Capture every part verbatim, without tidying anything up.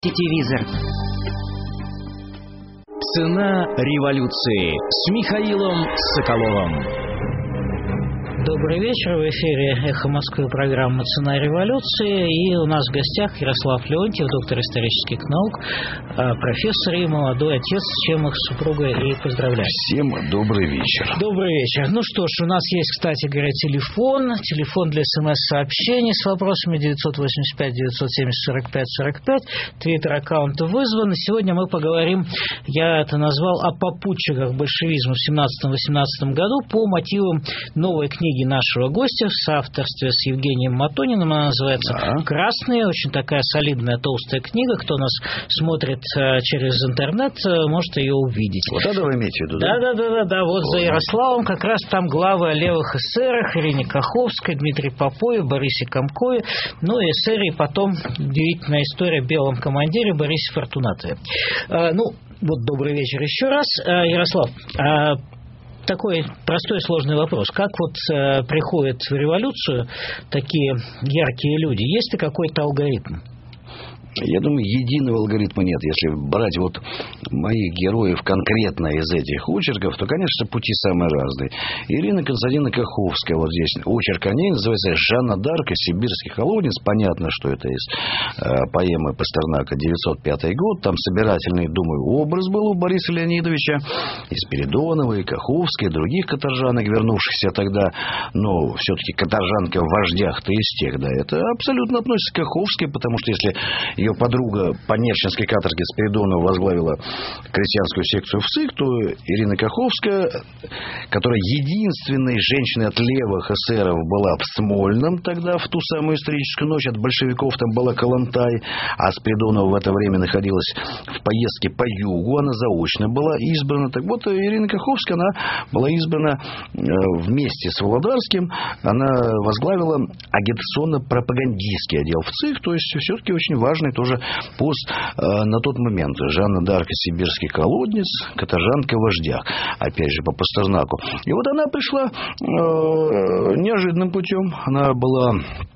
Телевизор. Цена революции с Михаилом Соколовым. Добрый вечер. В эфире «Эхо Москвы» программа «Цена революции». И у нас в гостях Ярослав Леонтьев, доктор исторических наук, профессор и молодой отец, с чем их супруга и поздравляю. Всем добрый вечер. Добрый вечер. Ну что ж, у нас есть, кстати говоря, телефон. Телефон для смс-сообщений с вопросами девятьсот восемьдесят пять девятьсот семьдесят сорок пять сорок пять. Твиттер-аккаунт вызван. Сегодня мы поговорим, я это назвал, о попутчиках большевизма в семнадцатом-восемнадцатом году по мотивам новой книги нашего гостя в соавторстве с Евгением Матониным. Она называется да. «Красные». Очень такая солидная, толстая книга. Кто нас смотрит а, через интернет, а, может ее увидеть. Вот это вы имеете в виду, да? Да-да-да. Вот за Ярославом как раз там главы о левых эсерах: Ирине Каховской, Дмитрии Попове, Борисе Комкове. Ну и эсеры, и потом удивительная история о белом командире Борисе Фортунатове. А, ну, вот добрый вечер еще раз. А, Ярослав, а, такой простой сложный вопрос. Как вот э, приходят в революцию такие яркие люди? Есть ли какой-то алгоритм? Я думаю, единого алгоритма нет. Если брать вот моих героев конкретно из этих очерков, то, конечно, пути самые разные. Ирина Константиновна Каховская, вот здесь очерк о ней называется «Жанна д'Арк и сибирский холодец». Понятно, что это из э, поэмы Пастернака девятьсот пятый год. Там собирательный, думаю, образ был у Бориса Леонидовича, и Спиридоновой, и Каховской, и других каторжанок, вернувшихся тогда. Но все-таки каторжанка в вождях-то из тех, да, это абсолютно относится к Каховской, потому что если ее подруга по Нерчинской каторге Спиридонова возглавила крестьянскую секцию в ЦИК, то Ирина Каховская, которая единственной женщиной от левых эсеров была в Смольном тогда, в ту самую историческую ночь, от большевиков там была Калантай, а Спиридонова в это время находилась в поездке по югу, она заочно была избрана. Так вот, Ирина Каховская, она была избрана вместе с Володарским, она возглавила агитационно-пропагандистский отдел в ЦИК, то есть все-таки очень важный тоже пост э, на тот момент. Жанна д'Арк и сибирский колодец, каторжанка в вождях, опять же по Пастернаку. И вот она пришла э, неожиданным путем. Она была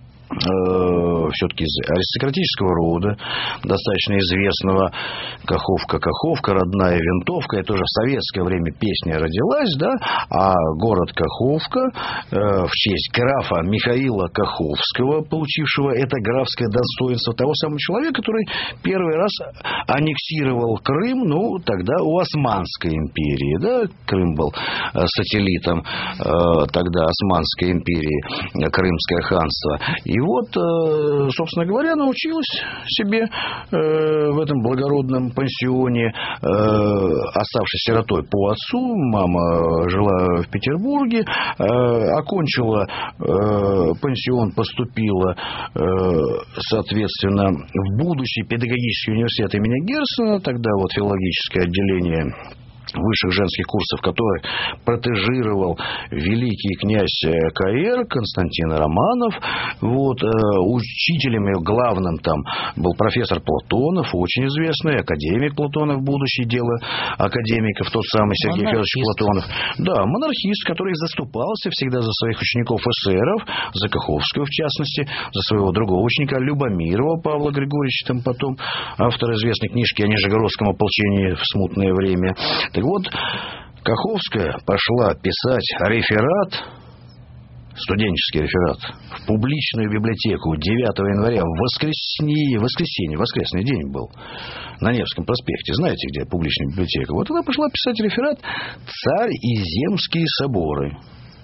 все-таки из аристократического рода, достаточно известного. Каховка, Каховка, родная винтовка. Это уже в советское время песня родилась, да, а город Каховка э, в честь графа Михаила Каховского, получившего это графское достоинство, того самого человека, который первый раз аннексировал Крым, ну, тогда у Османской империи, да, Крым был сателлитом э, тогда Османской империи, Крымское ханство. И вот, собственно говоря, научилась себе в этом благородном пансионе, оставшись сиротой по отцу. Мама жила в Петербурге, окончила пансион, поступила, соответственно, в будущий педагогический университет имени Герцена, тогда вот филологическое отделение высших женских курсов, который протежировал великий князь ка эр Константин Романов. Вот, э, учителем ее главным там был профессор Платонов, очень известный, академик Платонов, будущее дело академиков, тот самый Сергей Федорович Платонов. Да, монархист, который заступался всегда за своих учеников эсеров, за Каховскую в частности, за своего другого ученика Любомирова Павла Григорьевича, там потом автор известной книжки о Нижегородском ополчении в смутное время. Так вот, Каховская пошла писать реферат, студенческий реферат, в публичную библиотеку девятого января, в воскресенье, воскресенье, воскресный день был, на Невском проспекте. Знаете, где публичная библиотека? Вот она пошла писать реферат «Царь и земские соборы».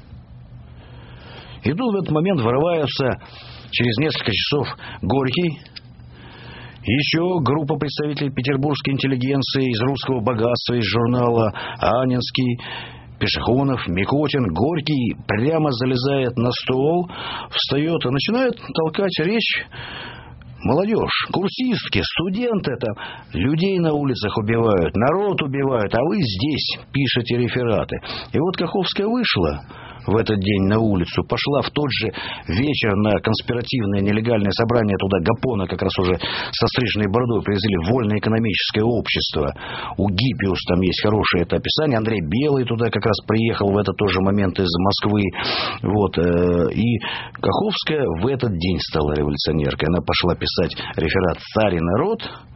И тут в этот момент вырываются через несколько часов Горький, еще группа представителей петербургской интеллигенции из «Русского богатства», из журнала «Анинский», Пешехонов, Микотин, Горький прямо залезает на стол, встает и начинает толкать речь. Молодежь, курсистки, студенты там, людей на улицах убивают, народ убивают, а вы здесь пишете рефераты. И вот Каховская вышла в этот день на улицу, пошла в тот же вечер на конспиративное нелегальное собрание туда Гапона, как раз уже со стриженной бородой привезли в Вольное экономическое общество. У Гиппиус там есть хорошее это описание. Андрей Белый туда как раз приехал в этот тот же момент из Москвы. Вот. И Каховская в этот день стала революционеркой. Она пошла писать реферат «Царь и народ».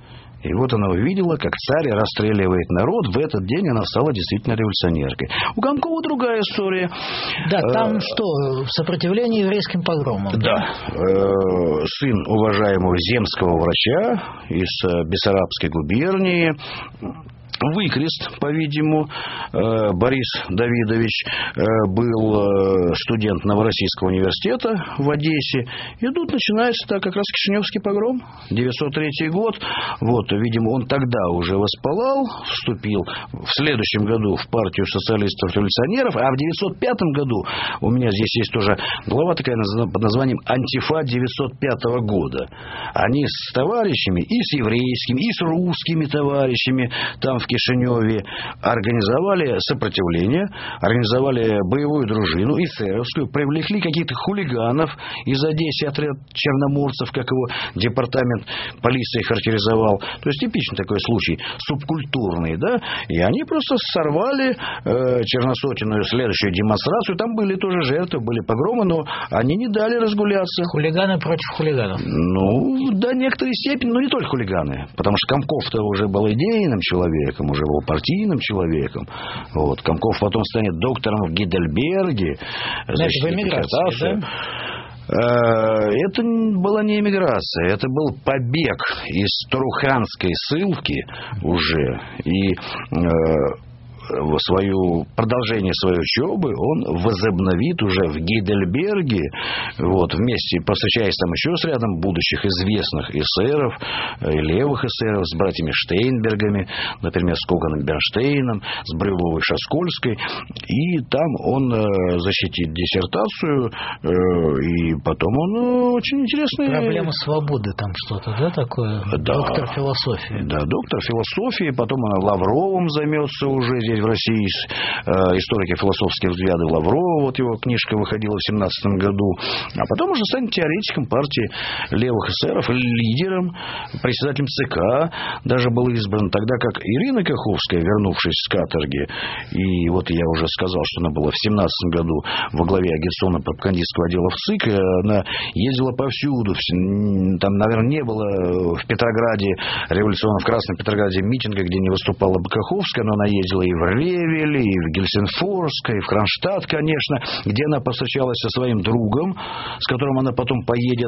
И вот она увидела, как царь расстреливает народ. В этот день она стала действительно революционеркой. У Комкова другая история. Да, там что, сопротивление еврейским погромам? Да. Сын уважаемого земского врача из Бессарабской губернии, Выкрест, по-видимому, Борис Давидович, был студент Новороссийского университета в Одессе. И тут начинается так, как раз Кишиневский погром, девятьсот третий год. Вот, видимо, он тогда уже воспалал, вступил в следующем году в партию социалистов-революционеров, а в девятьсот пятом году, у меня здесь есть тоже глава такая под названием «Антифа девятьсот пятого года». Они с товарищами, и с еврейскими, и с русскими товарищами там в Кишиневе организовали сопротивление, организовали боевую дружину эсеровскую, привлекли каких-то хулиганов из Одессы, отряд черноморцев, как его департамент полиции характеризовал. То есть типичный такой случай, субкультурный, да, и они просто сорвали э, черносотенную следующую демонстрацию. Там были тоже жертвы, были погромы, но они не дали разгуляться. Хулиганы против хулиганов? Ну, до некоторой степени, но не только хулиганы, потому что Комков-то уже был идейным человеком, уже был партийным человеком. Вот. Комков потом станет доктором в Гейдельберге. Значит, в эмиграции, да? Это была не эмиграция, это был побег из Туруханской ссылки уже. И свою, продолжение своей учебы он возобновит уже в Гейдельберге, вот, вместе, повстречаясь там еще с рядом будущих известных эсеров, левых эсеров, с братьями Штейнбергами, например, с Коганом Бернштейном, с Брюловой Шаскольской, и там он защитит диссертацию, и потом он очень интересный... Проблема свободы там что-то, да, такое? Да. Доктор философии. Да, доктор философии, потом он Лавровым займется уже здесь в России, историки философских взглядов Лаврова, вот его книжка выходила в семнадцатом году, а потом уже станет теоретиком партии левых эсеров, лидером, председателем ЦК даже был избран, тогда как Ирина Каховская, вернувшись с каторги, и вот я уже сказал, что она была в семнадцатом году во главе агитационно-пропагандистского отдела в ЦИК, она ездила повсюду, там, наверное, не было в Петрограде, революционно в Красном Петрограде митинга, где не выступала бы Каховская, но она ездила и в Ревель, и в Гельсинфорск, и в Кронштадт, конечно, где она повстречалась со своим другом, с которым она потом поедет,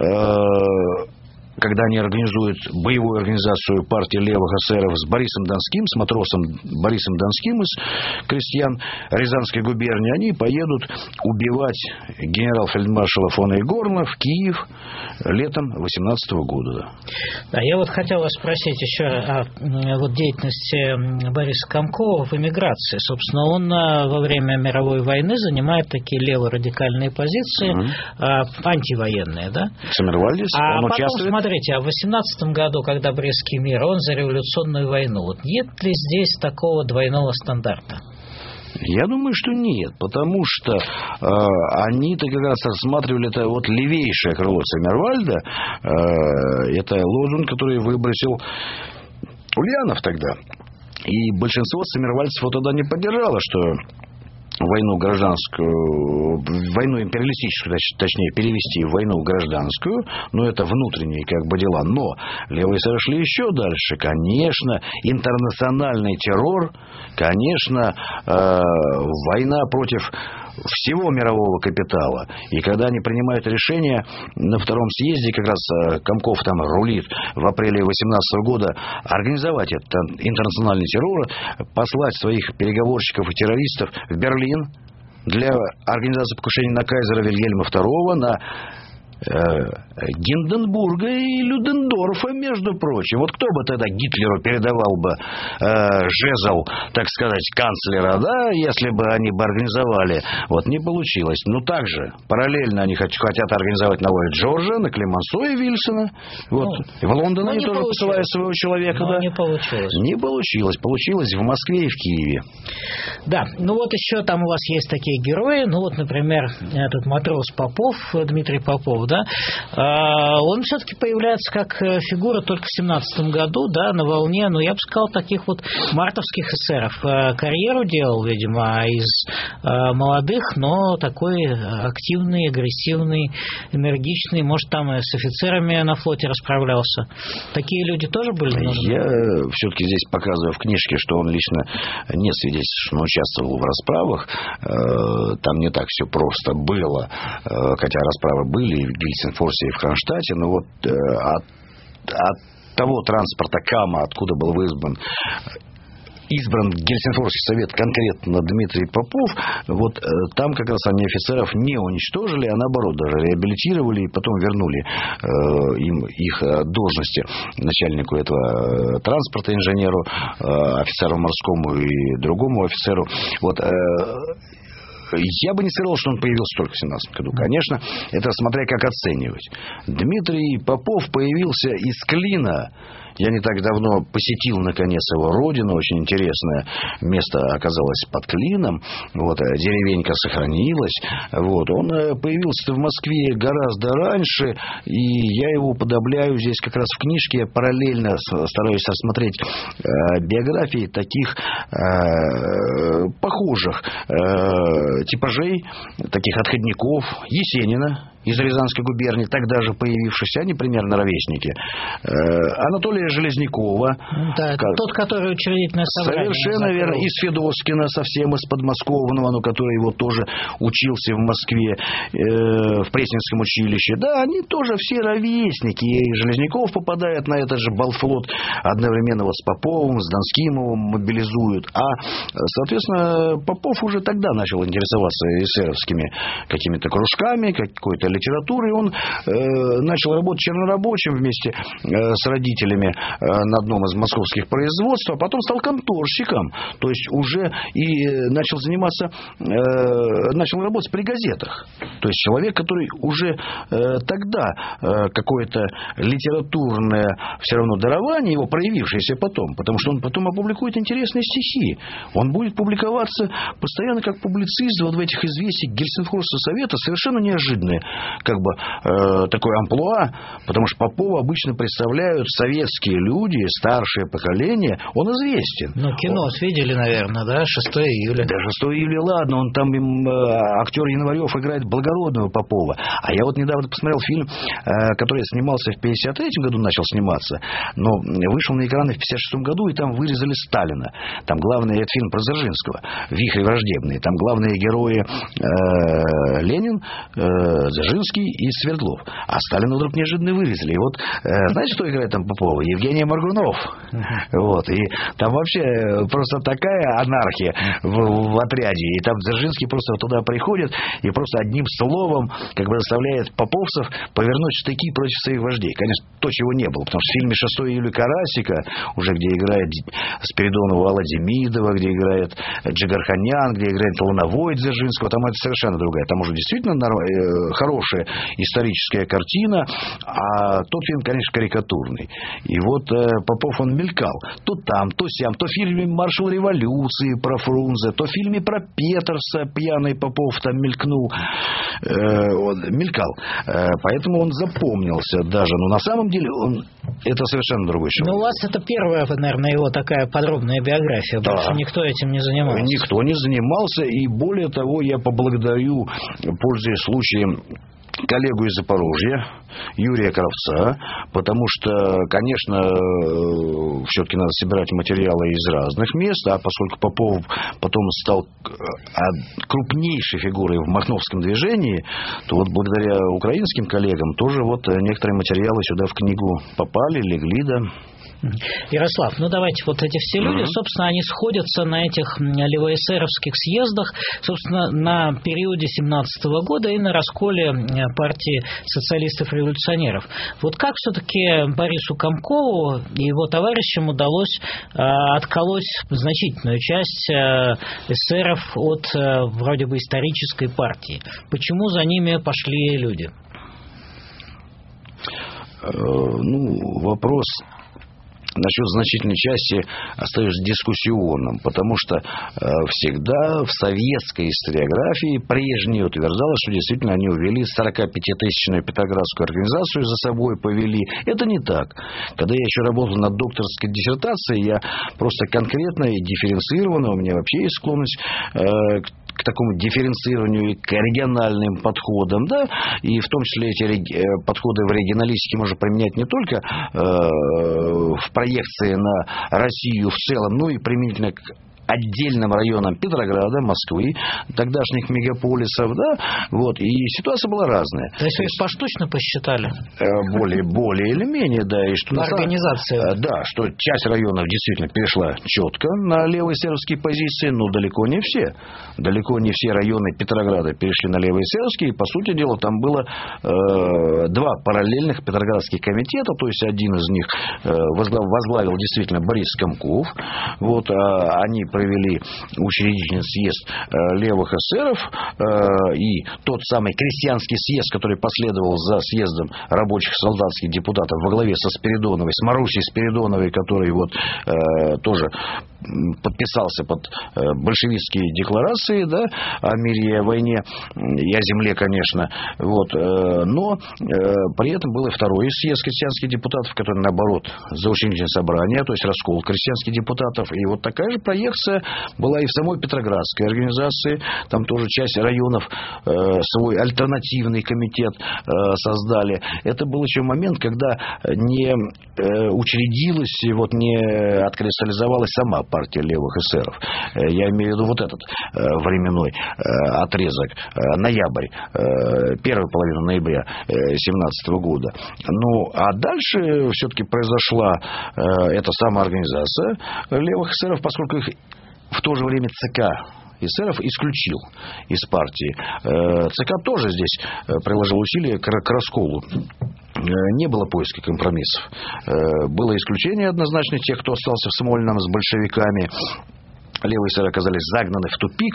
когда они организуют боевую организацию партии левых эсеров с Борисом Донским, с матросом Борисом Донским из крестьян Рязанской губернии, они поедут убивать генерал-фельдмаршала фон Игорна в Киев летом восемнадцатого года. Да, я вот хотел вас спросить еще о вот, деятельности Бориса Комкова в эмиграции. Собственно, он во время мировой войны занимает такие леворадикальные позиции, mm-hmm. антивоенные, да? Саммервальдис, а он потом, участвует... Смотрите, а в восемнадцатом году, когда Брестский мир, он за революционную войну. Вот нет ли здесь такого двойного стандарта? Я думаю, что нет, потому что э, они-то как раз рассматривали это вот левейшее крыло Саммервальда, э, это лозунг, который выбросил Ульянов тогда. И большинство саммервальцев вот тогда не поддержало, что войну гражданскую, войну империалистическую, точнее, перевести в войну гражданскую, но это внутренние как бы дела. Но левые сошли еще дальше. Конечно, интернациональный террор, конечно, э, война против всего мирового капитала. И когда они принимают решение на втором съезде, как раз Комков там рулит в апреле восемнадцатого года, организовать этот интернациональный террор, послать своих переговорщиков и террористов в Берлин для организации покушения на кайзера Вильгельма второго, на Гинденбурга и Людендорфа, между прочим. Вот кто бы тогда Гитлеру передавал бы э, жезл, так сказать, канцлера, да, если бы они бы организовали. Вот не получилось. Но также параллельно они хотят организовать на Ллойд Джорджа, на Клемансо и Вильсона. Вот. Ну, в Лондон они тоже получилось. Посылают своего человека. Да? Не получилось. Не получилось. Получилось в Москве и в Киеве. Да. Ну вот еще там у вас есть такие герои. Ну вот, например, этот матрос Попов, Дмитрий Попов, да, он все-таки появляется как фигура только в семнадцатом году, да, на волне, ну, я бы сказал, таких вот мартовских эсеров. Карьеру делал, видимо, из молодых, но такой активный, агрессивный, энергичный, может, там и с офицерами на флоте расправлялся. Такие люди тоже были нужны? Я все-таки здесь показываю в книжке, что он лично не свидетельствует, что он участвовал в расправах. Там не так все просто было, хотя расправы были и в Гельсингфорсе, и в Кронштадте, но вот от, от того транспорта КАМА, откуда был вызван избран Гельсингфорский совет конкретно Дмитрий Попов, вот э, там как раз они офицеров не уничтожили, а наоборот даже реабилитировали и потом вернули э, им их должности начальнику этого транспорта, инженеру, э, офицеру морскому и другому офицеру. Вот э, я бы не сказал, что он появился только в семнадцатом году. Конечно, это смотря как оценивать. Дмитрий Попов появился из Клина. Я не так давно посетил, наконец, его родину. Очень интересное место оказалось под Клином. Вот, деревенька сохранилась. Вот, он появился в Москве гораздо раньше, и я его уподобляю здесь как раз в книжке. Я параллельно стараюсь рассмотреть э, биографии таких э, похожих э, типажей, таких отходников. Есенина из Рязанской губернии, тогда же появившихся, они примерно ровесники. Анатолия Железнякова. Да, как... тот, который учредительное собрание. Совершенно верно. Из Федоскина, совсем из подмосковного, но который его тоже учился в Москве, э, в Пресненском училище. Да, они тоже все ровесники. И Железняков попадает на этот же Балтфлот одновременно вот с Поповым, с Донским его мобилизуют. А, соответственно, Попов уже тогда начал интересоваться эсеровскими какими-то кружками, какой-то литературой. Он э, начал работать чернорабочим вместе э, с родителями э, на одном из московских производств, а потом стал конторщиком. То есть уже и начал заниматься, э, начал работать при газетах. То есть человек, который уже э, тогда э, какое-то литературное все равно дарование его, проявившееся потом, потому что он потом опубликует интересные стихи. Он будет публиковаться постоянно как публицист вот в этих известиях Гельсингфорского совета, совершенно неожиданные как бы э, такое амплуа, потому что Попова обычно представляют советские люди, старшее поколение, он известен. Ну, кино он... видели, наверное, да, шестое июля. Да, шестое июля, ладно, он там, им, э, актер Январев играет благородного Попова. А я вот недавно посмотрел фильм, э, который снимался в пятьдесят третьем году, начал сниматься, но вышел на экраны в пятьдесят шестом году, и там вырезали Сталина. Там главный, это фильм про Дзержинского, «Вихрь враждебный». Там главные герои э, Ленин, э, Дзержинский и Свердлов. А Сталина вдруг неожиданно вырезали. И вот, э, знаете, кто играет там Попова? Евгений Моргунов. Uh-huh. Вот. И там вообще просто такая анархия в, в отряде. И там Дзержинский просто туда приходит и просто одним словом как бы заставляет поповцев повернуть штыки против своих вождей. Конечно, то, чего не было. Потому что в фильме «шестое июля» Карасика, уже где играет Спиридонова Алла Демидова, где играет Джигарханян, где играет Лановой Дзержинского, там это совершенно другая. Там уже действительно хорошая историческая картина, а тот фильм, конечно, карикатурный. И вот э, Попов, он мелькал. То там, то сям, то в фильме «Маршал революции» про Фрунзе, то в фильме про Петерса пьяный Попов там мелькнул. Э, он мелькал. Э, поэтому он запомнился даже. Но на самом деле он это совершенно другой человек. Но у вас это первая, наверное, его такая подробная биография. Да. Больше никто этим не занимался. Никто не занимался. И более того, я поблагодарю, пользуясь случаем, коллегу из Запорожья, Юрия Кравца, потому что, конечно, все-таки надо собирать материалы из разных мест, а поскольку Попов потом стал крупнейшей фигурой в махновском движении, то вот благодаря украинским коллегам тоже вот некоторые материалы сюда в книгу попали, легли, да. Ярослав, ну давайте, вот эти все люди, собственно, они сходятся на этих левоэсеровских съездах, собственно, на периоде семнадцатого года и на расколе партии социалистов-революционеров. Вот как все-таки Борису Комкову и его товарищам удалось э, отколоть значительную часть э, эсеров от э, вроде бы исторической партии? Почему за ними пошли люди? Э, ну, вопрос насчет значительной части остается дискуссионным, потому что э, всегда в советской историографии прежние утверждалось, что действительно они увели сорокапятитысячную Петроградскую организацию за собой, повели. Это не так. Когда я еще работал над докторской диссертацией, я просто конкретно и дифференцированно, у меня вообще есть склонность э, к к такому дифференцированию и к региональным подходам, да, и в том числе эти подходы в регионалистике можно применять не только э, в проекции на Россию в целом, но и применительно к отдельным районам Петрограда, Москвы, тогдашних мегаполисов, да, вот, и ситуация была разная. То есть вы их поштучно посчитали? Более, более или менее, да. И что на организацию. Да, что часть районов действительно перешла четко на левые сербские позиции, но далеко не все. Далеко не все районы Петрограда перешли на левые сербские, и, по сути дела, там было э, два параллельных петроградских комитета, то есть один из них э, возглавил действительно Борис Комков, вот, а они провели учредительный съезд э, левых эсеров, э, и тот самый крестьянский съезд, который последовал за съездом рабочих солдатских депутатов во главе со Спиридоновой, с Марусей Спиридоновой, который вот э, тоже подписался под э, большевистские декларации, да, о мире и о войне, и о земле, конечно, вот, э, но э, при этом был и второй съезд крестьянских депутатов, который, наоборот, за учредительное собрание, то есть раскол крестьянских депутатов, и вот такая же проекция была и в самой Петроградской организации. Там тоже часть районов э, свой альтернативный комитет э, создали. Это был еще момент, когда не э, учредилась и вот не откристаллизовалась сама партия левых эсеров. Э, я имею в виду вот этот э, временной э, отрезок. Э, ноябрь. Э, первую половину ноября э, семнадцатого года. Ну, а дальше все-таки произошла э, эта самая организация левых эсеров, поскольку их в то же время ЦК эсеров исключил из партии. ЦК тоже здесь приложил усилия к расколу. Не было поиска компромиссов. Было исключение однозначно тех, кто остался в Смольном с большевиками. Левые эсеры оказались загнаны в тупик,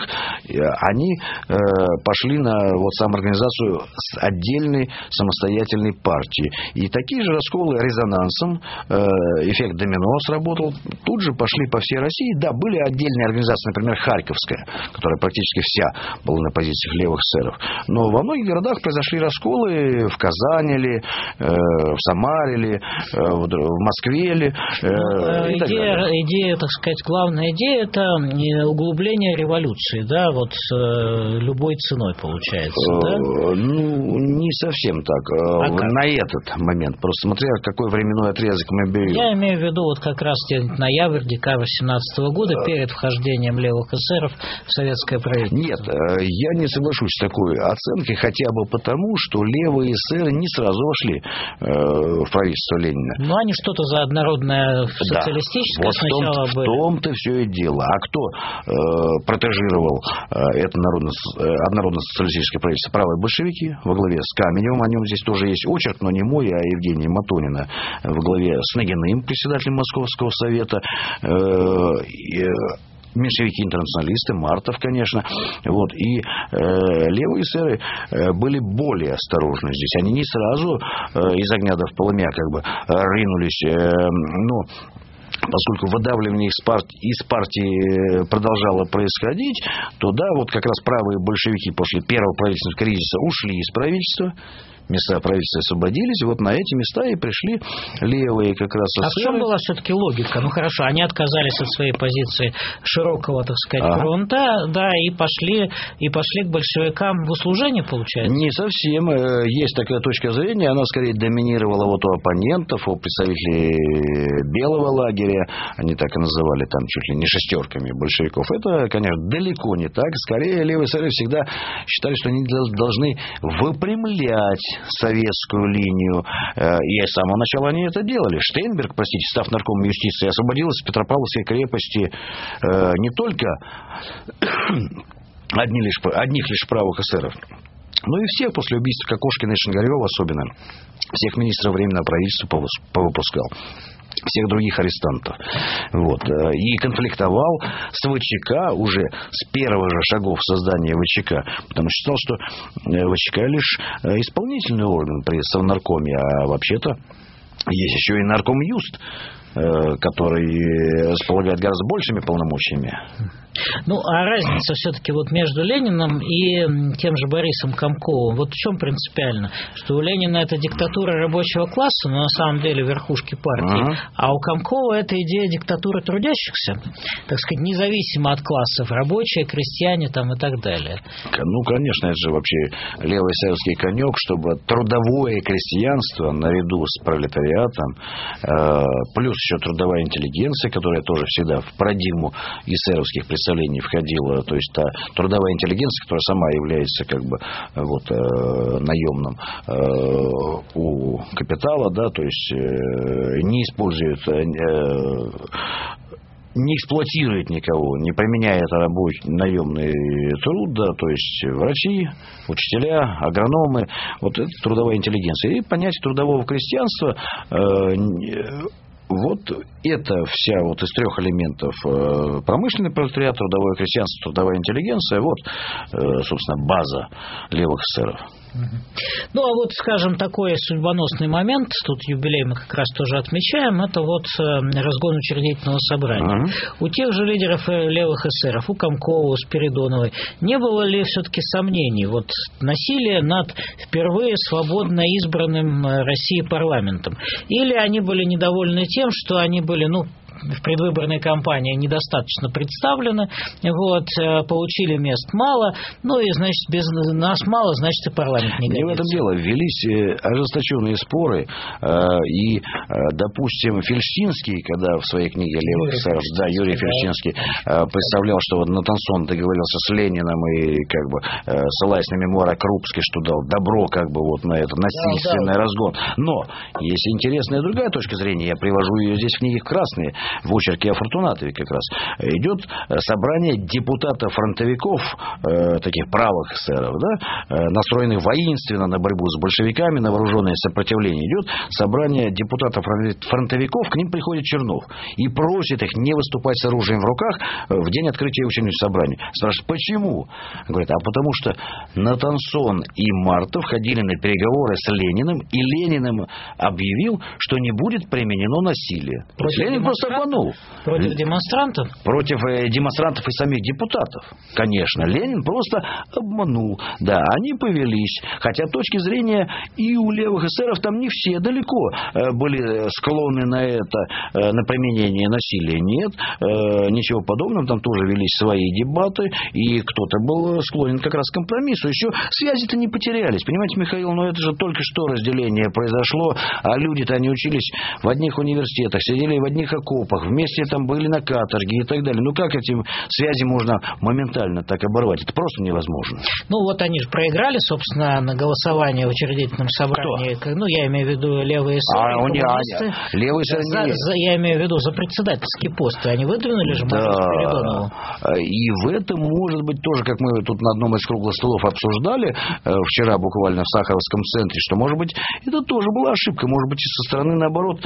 они э, пошли на вот самоорганизацию с отдельной самостоятельной партией. И такие же расколы резонансом, э, эффект домино сработал, тут же пошли по всей России. Да, были отдельные организации, например, Харьковская, которая практически вся была на позициях левых эсеров. Но во многих городах произошли расколы, в Казани ли, э, в Самаре ли, э, в, в Москве ли. Э, ну, и так идея, далее. идея, так сказать, главная идея – это углубление революции, да, вот э, любой ценой получается, да? Ну, не совсем так. А на этот момент. Просто смотря какой временной отрезок мы берем. Я имею в виду вот как раз ноябрь, декабрь семнадцатого года, перед вхождением левых эсеров в советское правительство. Нет, я не соглашусь с такой оценкой, хотя бы потому, что левые эсеры не сразу вошли э, в правительство Ленина. Ну, они что-то за однородное социалистическое да. сначала вот в том, были. В том-то все и дело. А кто э, протежировал э, это народно, э, однородно-социалистическое правительство? Правые большевики во главе с Каменевым. О нем здесь тоже есть очерк, но не мой, а Евгения Матонина во главе с Нагиным, председателем Московского совета. Э, и, меньшевики-интернационалисты, Мартов, конечно. Вот. И э, левые эсеры э, были более осторожны здесь. Они не сразу э, из огня до в полымя как бы ринулись. Э, ну, поскольку выдавливание из партии, из партии продолжало происходить, то да, вот как раз правые большевики после первого правительственного кризиса ушли из правительства. Места правительства освободились, и вот на эти места и пришли левые как раз эсеры. А в чем была все-таки логика? Ну хорошо, они отказались от своей позиции широкого, так сказать, ага. фронта, да, и пошли, и пошли к большевикам в услужение, получается? Не совсем. Есть такая точка зрения, она скорее доминировала вот у оппонентов, у представителей белого лагеря, они так и называли там чуть ли не шестерками большевиков. Это, конечно, далеко не так. Скорее, левые эсеры всегда считали, что они должны выпрямлять советскую линию. И с самого начала они это делали. Штейнберг, простите, став наркомом юстиции, освободил из Петропавловской крепости не только одни лишь, одних лишь правых эсеров, но и всех после убийства Кокошкина и Шингарева особенно. Всех министров Временного правительства повыпускал. Всех других арестантов. Вот. И конфликтовал с ВЧК уже с первых же шагов создания ВЧК. Потому что считал, что ВЧК лишь исполнительный орган при Совнаркоме, а вообще-то есть еще и нарком Юст, который располагает гораздо большими полномочиями. Ну, а разница все-таки вот между Лениным и тем же Борисом Комковым, вот в чем принципиально? Что у Ленина это диктатура рабочего класса, но на самом деле верхушки партии, uh-huh. а у Комкова это идея диктатуры трудящихся, так сказать, независимо от классов, рабочие, крестьяне там и так далее. Ну, конечно, это же вообще левый эсеровский конек, чтобы трудовое крестьянство наряду с пролетариатом, э, плюс еще трудовая интеллигенция, которая тоже всегда в парадигму эсеровских представлений входила, то есть та трудовая интеллигенция, которая сама является как бы вот, э, наемным э, у капитала, да, то есть э, не использует э, не эксплуатирует никого, не применяет рабочий наемный труд, да, то есть врачи, учителя, агрономы, вот это трудовая интеллигенция. И понятие трудового крестьянства, э, вот это вся вот из трех элементов э, промышленный пролетариат, трудовое крестьянство, трудовая интеллигенция, вот, э, собственно, база левых эсеров. Ну, а вот, скажем, такой судьбоносный момент, тут юбилей мы как раз тоже отмечаем, это вот разгон учредительного собрания. Uh-huh. У тех же лидеров левых эсеров, у Комкова, у Спиридоновой, не было ли все-таки сомнений, вот насилие над впервые свободно избранным Россией парламентом? Или они были недовольны тем, что они были, ну, в предвыборной кампании недостаточно представлены, вот, получили мест мало, ну и, значит, без нас мало, значит, и парламент не годится. Не в этом дело. Велись ожесточенные споры, и, допустим, Фельштинский, когда в своей книге «Левых эсеров», да, Юрий Фельштинский представлял, что вот Натансон договорился с Лениным и, как бы, ссылаясь на мемуары Крупской, что дал добро, как бы, вот на этот насильственный да, да. разгон. Но, если интересная другая точка зрения, я привожу ее здесь в книге «Красные», в очерке о Фортунатове как раз, идет собрание депутатов-фронтовиков, э, таких правых эсеров, да, э, настроенных воинственно на борьбу с большевиками, на вооруженное сопротивление. Идет собрание депутатов-фронтовиков, к ним приходит Чернов и просит их не выступать с оружием в руках в день открытия учредительного собрания. Спрашивает, почему? Говорит, а потому что Натансон и Мартов ходили на переговоры с Лениным, и Лениным объявил, что не будет применено насилие. Ленин просто обманул. Против демонстрантов? Против э, демонстрантов и самих депутатов. Конечно, Ленин просто обманул. Да, они повелись. Хотя точки зрения и у левых эсеров там не все далеко э, были склонны на это, э, на применение насилия. Нет, э, ничего подобного. Там тоже велись свои дебаты, и кто-то был склонен как раз к компромиссу. Еще связи-то не потерялись. Понимаете, Михаил, ну это же только что разделение произошло, а люди-то они учились в одних университетах, сидели в одних окопах, вместе там были на каторге и так далее. Ну как эти связи можно моментально так оборвать? Это просто невозможно. Ну вот они же проиграли, собственно, на голосовании в учредительном собрании. Кто? Ну я имею в виду левые эсеры. А, они, они, левые эсеры за, не... за, я имею в виду за председательские посты. Они выдвинули же Марию да. Спиридонову. И в этом может быть тоже, как мы тут на одном из круглых столов обсуждали вчера буквально в Сахаровском центре, что может быть это тоже была ошибка. Может быть и со стороны наоборот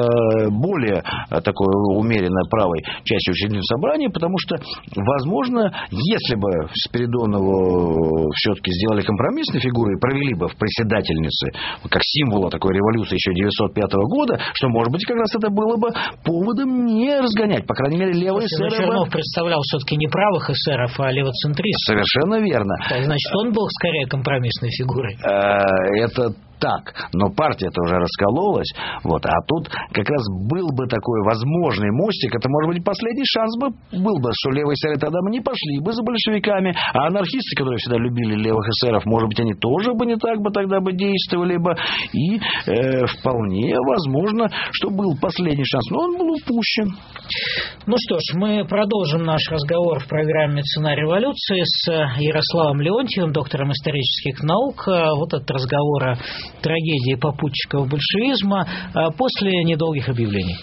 более такой умеренно правой части учредительного собрания, потому что, возможно, если бы Спиридонову все-таки сделали компромиссной фигурой и провели бы в председательнице, как символа такой революции еще девятьсот пятого года, что, может быть, как раз это было бы поводом не разгонять, по крайней мере, левые эсеры. Чернов представлял все-таки не правых эсеров, а левоцентристов. Совершенно верно. Значит, он был скорее компромиссной фигурой. Это так, но партия-то уже раскололась, вот, а тут как раз был бы такой возможный мостик, это, может быть, последний шанс бы был бы, что левые эсеры тогда бы не пошли бы за большевиками, а анархисты, которые всегда любили левых эсеров, может быть, они тоже бы не так бы тогда бы действовали бы, и э, вполне возможно, что был последний шанс, но он был упущен. Ну что ж, мы продолжим наш разговор в программе «Цена революции» с Ярославом Леонтьевым, доктором исторических наук. Вот этот разговор о трагедии попутчиков большевизма после недолгих объявлений.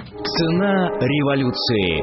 Цена революции.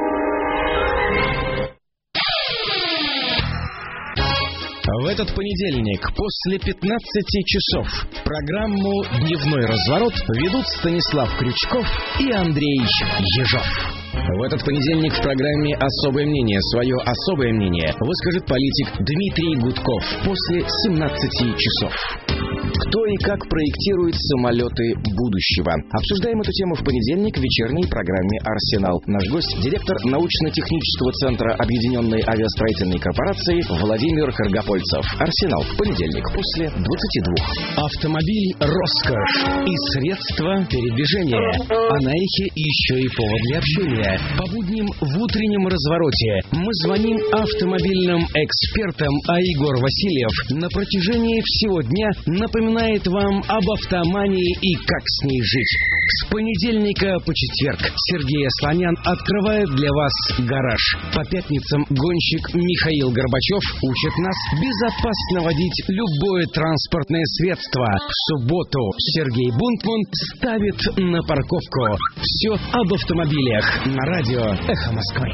В этот понедельник после пятнадцати часов программу «Дневной разворот» ведут Станислав Крючков и Андрей Ежов. В этот понедельник в программе «Особое мнение» свое особое мнение выскажет политик Дмитрий Гудков после семнадцати часов. Кто и как проектирует самолеты будущего? Обсуждаем эту тему в понедельник в вечерней программе «Арсенал». Наш гость – директор научно-технического центра Объединенной авиастроительной корпорации Владимир Каргопольцев. «Арсенал» в понедельник после двадцати двух. Автомобиль – роскошь и средство передвижения. А на эхе еще и повод для общения. По будням в утреннем развороте мы звоним автомобильным экспертам, а Егор Васильев на протяжении всего дня напоминает вам об автомании и как с ней жить. С понедельника по четверг Сергей Асланян открывает для вас гараж. По пятницам гонщик Михаил Горбачев учит нас безопасно водить любое транспортное средство. В субботу Сергей Бунтман ставит на парковку. Все об автомобилях на радио «Эхо Москвы».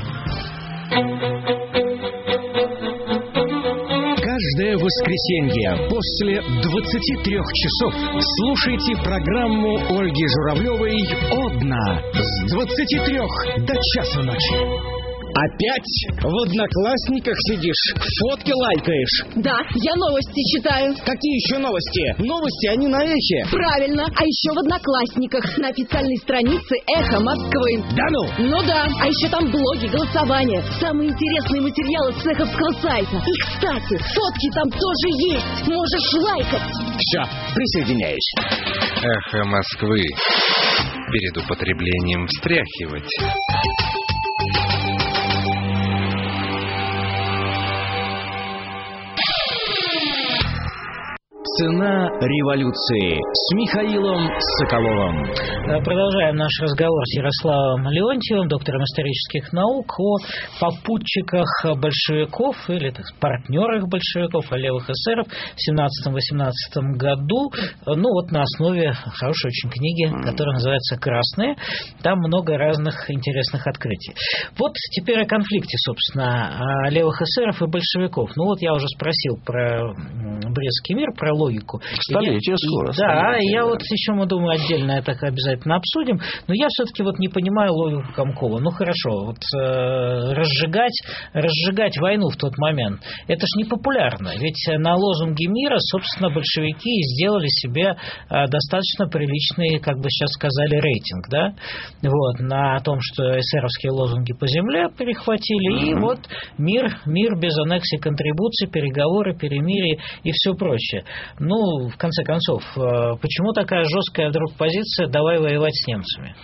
Каждое воскресенье после двадцати трёх часов слушайте программу Ольги Журавлевой «Одна» с двадцати трёх до часа ночи. Опять в Одноклассниках сидишь, фотки лайкаешь? Да, я новости читаю. Какие еще новости? Новости, они на Эхе. Правильно, а еще в Одноклассниках на официальной странице Эхо Москвы. Да ну? Ну да, а еще там блоги, голосования, самые интересные материалы с эховского сайта. И, кстати, фотки там тоже есть, можешь лайкать. Все, присоединяюсь. Эхо Москвы. Перед употреблением встряхивать. Цена революции с Михаилом Соколовым. Продолжаем наш разговор с Ярославом Леонтьевым, доктором исторических наук, о попутчиках большевиков или так, партнерах большевиков, о левых эсеров в семнадцатом-восемнадцатом году. Ну вот на основе хорошей очень книги, которая называется «Красные». Там много разных интересных открытий. Вот теперь о конфликте, собственно, левых эсеров и большевиков. Ну вот я уже спросил про Брестский мир, про логику. Столетие скоро. И, да, столетие, я да. вот еще, мы думаю, отдельно это обязательно обсудим, но я все-таки вот не понимаю логику Комкова. Ну хорошо, вот э, разжигать, разжигать войну в тот момент, это ж не популярно, ведь на лозунге мира, собственно, большевики сделали себе э, достаточно приличный, как бы сейчас сказали, рейтинг, да, вот, на том, что эсеровские лозунги по земле перехватили, mm-hmm. и вот мир, мир без аннексии, контрибуций, переговоры, перемирие и все прочее. Ну, в конце концов, почему такая жесткая вдруг позиция «давай воевать с немцами»?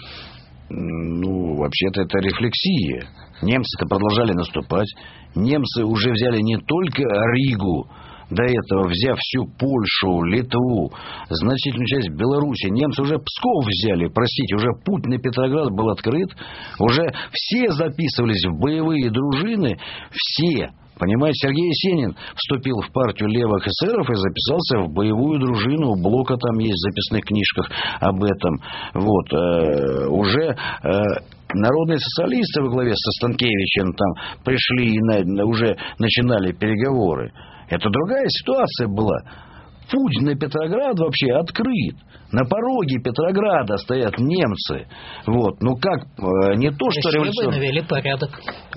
Ну, вообще-то это рефлексия. Немцы-то продолжали наступать. Немцы уже взяли не только Ригу, до этого взяв всю Польшу, Литву, значительную часть Беларуси. Немцы уже Псков взяли, простите, уже путь на Петроград был открыт. Уже все записывались в боевые дружины, все. Понимаете, Сергей Есенин вступил в партию левых эсеров и записался в боевую дружину. У Блока там есть в записных книжках об этом. Вот. Э, уже э, народные социалисты во главе со Станкевичем там пришли и на, уже начинали переговоры. Это другая ситуация была. Путь на Петроград вообще открыт. На пороге Петрограда стоят немцы. Вот. Ну как, не то, что революционно... Вы навели порядок.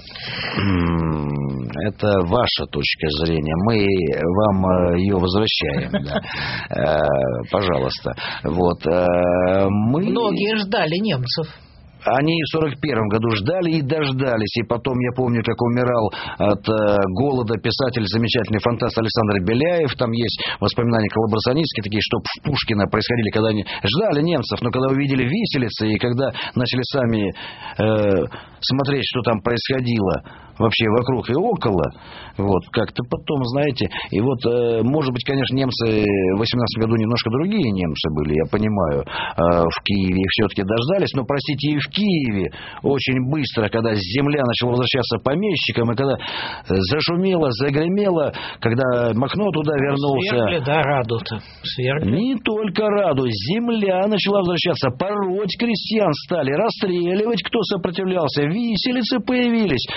Это ваша точка зрения. Мы вам ее возвращаем. Пожалуйста. Вот. Мы... Многие ждали немцев. Они в сорок первом году ждали и дождались. И потом, я помню, как умирал от э, голода писатель, замечательный фантаст Александр Беляев. Там есть воспоминания коллаборационистские, такие, что в Пушкино происходили, когда они ждали немцев, но когда увидели виселицы, и когда начали сами э, смотреть, что там происходило вообще вокруг и около, вот, как-то потом, знаете, и вот, э, может быть, конечно, немцы в восемнадцатом году немножко другие немцы были, я понимаю, э, в Киеве их все-таки дождались, но, простите, и в Киеве очень быстро, когда земля начала возвращаться помещикам, и когда зашумело, загремело, когда Махно туда вернулся. Свергли, да, Раду-то. Свергли. Не только Раду. Земля начала возвращаться. Пороть крестьян стали, расстреливать, кто сопротивлялся. Виселицы появились. Вот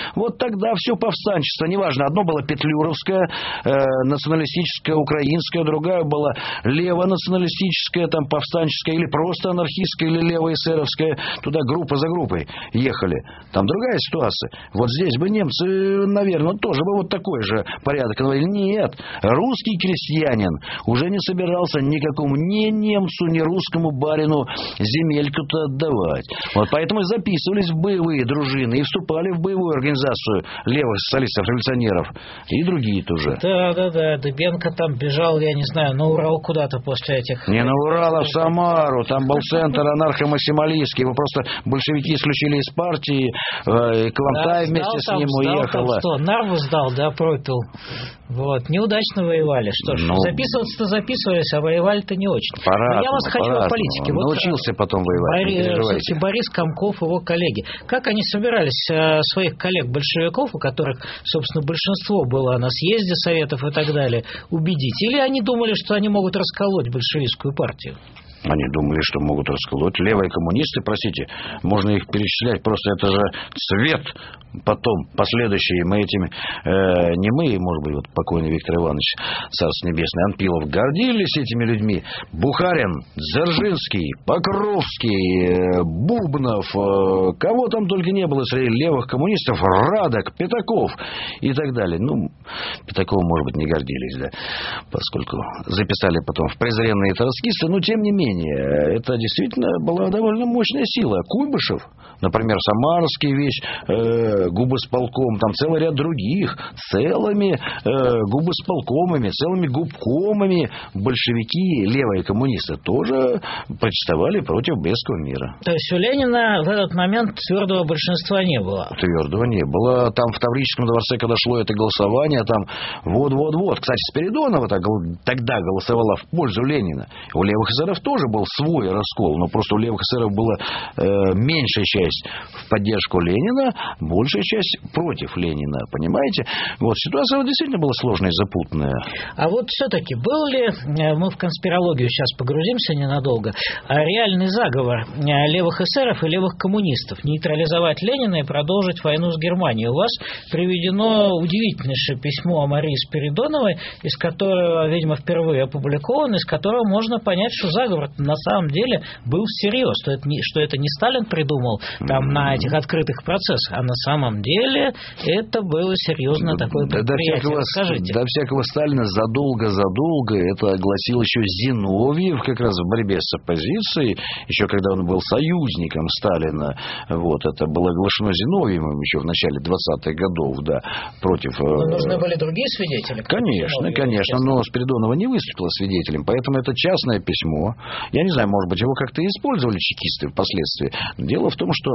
тогда все повстанчество, неважно, одно было петлюровское, э, националистическое, украинское, другая была лево-националистическое, там, повстанческое, или просто анархистское, или лево-эсеровское, туда группа за группой ехали. Там другая ситуация. Вот здесь бы немцы, наверное, тоже бы вот такой же порядок наводили. Нет, русский крестьянин уже не собирался никакому ни немцу, ни русскому барину земельку-то отдавать. Вот поэтому и записывались в боевые дружины, и вступали в боевую организацию левых социалистов-революционеров, и другие тоже. Да, да, да, Дыбенко там бежал, я не знаю, на Урал куда-то после этих... Не на Урал, а в Самару. Там был центр анархо-максималистский. Его просто большевики исключили из партии. И Калантай да, вместе с ним сдал, уехала. Там что, Нарву сдал, да, пропил. Вот, неудачно воевали. Что ж, ну, записываться-то записывались, а воевали-то не очень. Но я вас хочу о политике. Вот, научился потом воевать, Борис, Борис Комков, его коллеги. Как они собирались э, своих коллег-большевиков, у которых, собственно, большинство было на съезде Советов и так далее, убедить? Или они думали, что они могут расколоть большевистскую партию? Они думали, что могут расколоть. Левые коммунисты, простите, можно их перечислять, просто это же цвет потом, последующие, мы этими, э, не мы, может быть, вот покойный Виктор Иванович, Царство Небесное, Анпилов, гордились этими людьми. Бухарин, Дзержинский, Покровский, э, Бубнов, э, кого там только не было среди левых коммунистов, Радок, Пятаков и так далее. Ну, Пятаковым, может быть, не гордились, да, поскольку записали потом в презренные троцкисты, но тем не менее, это действительно была довольно мощная сила. Куйбышев, например, Самарский весь, э, губосполком, там целый ряд других, целыми э, губосполкомами, целыми губкомами большевики, левые коммунисты тоже протестовали против Брестского мира. То есть у Ленина в этот момент твердого большинства не было? Твердого не было. Там в Таврическом дворце, когда шло это голосование, там вот-вот-вот. Кстати, Спиридонова тогда голосовала в пользу Ленина. У левых эсеров тоже был свой раскол, но просто у левых эсеров была э, меньшая часть в поддержку Ленина, большая часть против Ленина, понимаете? Вот, ситуация действительно была сложная и запутанная. А вот все-таки был ли, мы в конспирологию сейчас погрузимся ненадолго, реальный заговор левых эсеров и левых коммунистов нейтрализовать Ленина и продолжить войну с Германией? У вас приведено удивительнейшее письмо о Марии Спиридоновой, из которого, видимо, впервые опубликовано, из которого можно понять, что заговор на самом деле был всерьез, что это не, что это не Сталин придумал там на этих открытых процессах, а на самом деле это было серьезно такое предприятие. До всякого, до всякого Сталина задолго-задолго это огласил еще Зиновьев, как раз в борьбе с оппозицией, еще когда он был союзником Сталина. Вот, это было оглашено Зиновьевым еще в начале двадцатых годов, да, против... Но нужны были другие свидетели? Конечно, конечно, но Спиридонова не выступила свидетелем, поэтому это частное письмо. Я не знаю, может быть, его как-то использовали чекисты впоследствии. Дело в том, что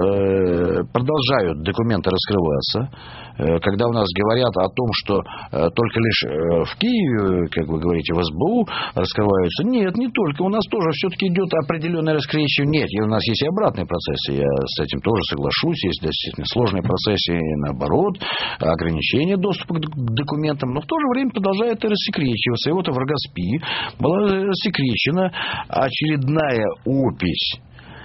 э, продолжают документы раскрываться, э, когда у нас говорят о том, что э, только лишь э, в Киеве, как вы говорите, в эс бэ у раскрываются. Нет, не только. У нас тоже все-таки идет определенное раскрещивание. Нет, у нас есть и обратные процессы. Я с этим тоже соглашусь. Есть действительно сложные процессы и наоборот, ограничение доступа к документам, но в то же время продолжает и рассекречиваться. И вот в Рогоспи была рассекречена очередная опись,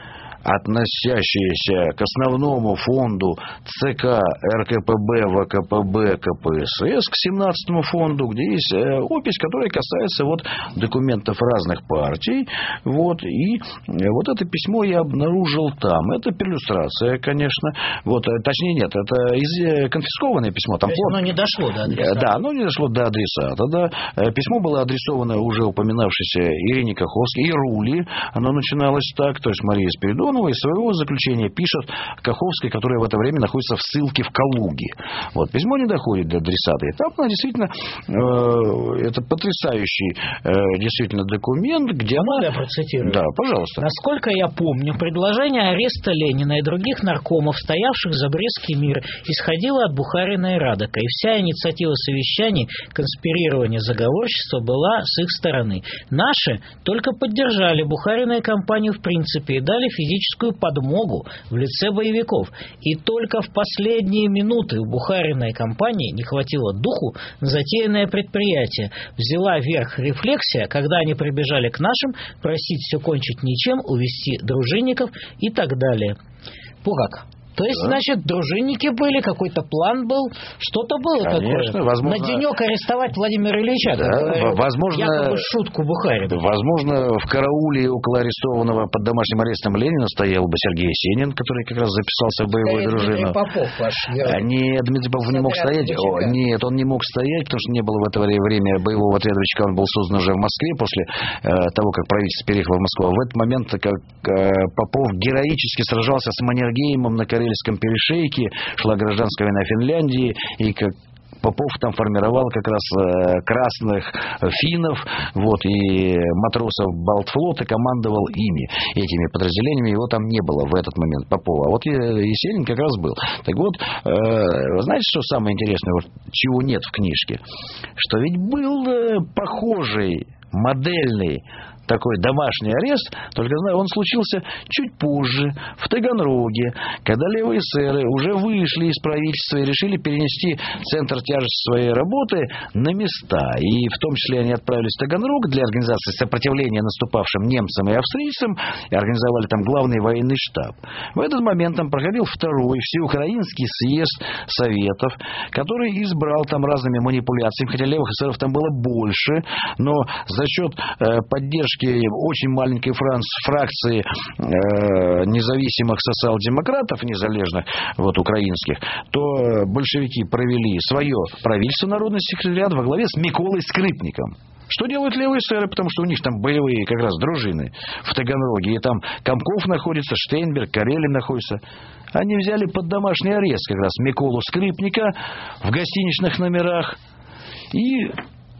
относящиеся к основному фонду ЦК РКПБ, ВКПБ, КПСС, к семнадцатому фонду, где есть опись, которая касается вот документов разных партий. Вот, и вот это письмо я обнаружил там. Это перлюстрация, конечно. Вот, точнее, нет, это из, конфискованное письмо. Там то есть оно не дошло до адресата? Да, оно не дошло до адресата. Да. Письмо было адресовано уже упоминавшейся Ирине Каховской, и Рули. Оно начиналось так, то есть Мария Спиридонова из своего заключения пишет Каховской, которая в это время находится в ссылке в Калуге. Вот, письмо не доходит до адресата. И там, она действительно, э, это потрясающий э, действительно документ, где Можно она... я процитирую? Да, пожалуйста. Насколько я помню, предложение ареста Ленина и других наркомов, стоявших за Брестский мир, исходило от Бухарина и Радока, и вся инициатива совещаний, конспирирования, заговорчества была с их стороны. Наши только поддержали Бухарина и компанию в принципе и дали физическую подмогу в лице боевиков. И только в последние минуты у Бухарина и компании не хватило духу на затеянное предприятие. Взяла верх рефлексия, когда они прибежали к нашим, просить все кончить ничем, увести дружинников и так далее. Пурак. То есть, да. значит, дружинники были, какой-то план был, что-то было Конечно, такое. возможно... На денек арестовать Владимира Ильича, да, говорю, возможно, якобы шутку Бухарина. Возможно, в карауле около арестованного под домашним арестом Ленина стоял бы Сергей Есенин, который как раз записался в боевую Скорее, дружину. Дмитрий Попов, ваш герой. Нет, Дмитрий Попов не мог стоять. О, нет, он не мог стоять, потому что не было в это время боевого отряда Вячка. Он был создан уже в Москве после э, того, как правительство переехало в Москву. В этот момент как, э, Попов героически сражался с Маннергеймом на Карельском перешейке, шла гражданская война Финляндии, и как Попов там формировал как раз э, красных финнов, вот, и матросов Балтфлота, командовал ими, этими подразделениями. Его там не было в этот момент, Попова. А вот Есенин как раз был. Так вот, э, вы знаете, что самое интересное, вот, чего нет в книжке? Что ведь был э, похожий, модельный такой домашний арест, только он случился чуть позже, в Таганроге, когда левые эсеры уже вышли из правительства и решили перенести центр тяжести своей работы на места. И в том числе они отправились в Таганрог для организации сопротивления наступавшим немцам и австрийцам, и организовали там главный военный штаб. В этот момент там проходил второй всеукраинский съезд Советов, который избрал там разными манипуляциями, хотя левых эсеров там было больше, но за счет э, поддержки очень маленькой фракции э, независимых социал-демократов, незалежных, вот, украинских, то большевики провели свое правительство, народный секретариат во главе с Миколой Скрипником. Что делают левые эсеры? Потому что у них там боевые как раз дружины в Таганроге. И там Комков находится, Штейнберг, Карелин находится. Они взяли под домашний арест как раз Миколу Скрипника в гостиничных номерах и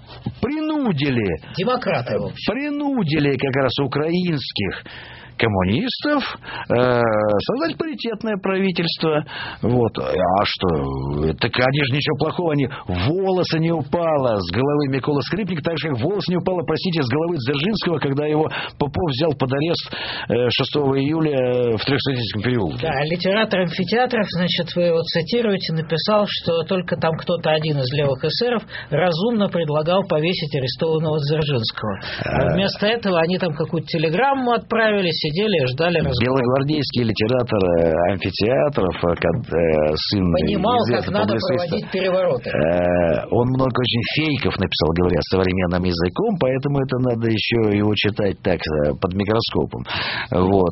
принудили, демократы, принудили как раз украинских коммунистов э, создать паритетное правительство. Вот. А что? Так они же ничего плохого, они волосы не упало с головы Микола Скрипника, так же, как волос не упало, простите, с головы Дзержинского, когда его Попов взял под арест шестого июля в Трехсветительском переулке. Да, литератор амфитеатров, значит, вы его цитируете, написал, что только там кто-то один из левых эсеров разумно предлагал повесить арестованного Дзержинского. А вместо этого они там какую-то телеграмму отправили, сидели и ждали разговора. Белогвардейский литератор амфитеатров, сын понимал, как надо проводить перевороты. Он много очень фейков написал, говоря современным языком, поэтому это надо еще его читать так, под микроскопом. Вот.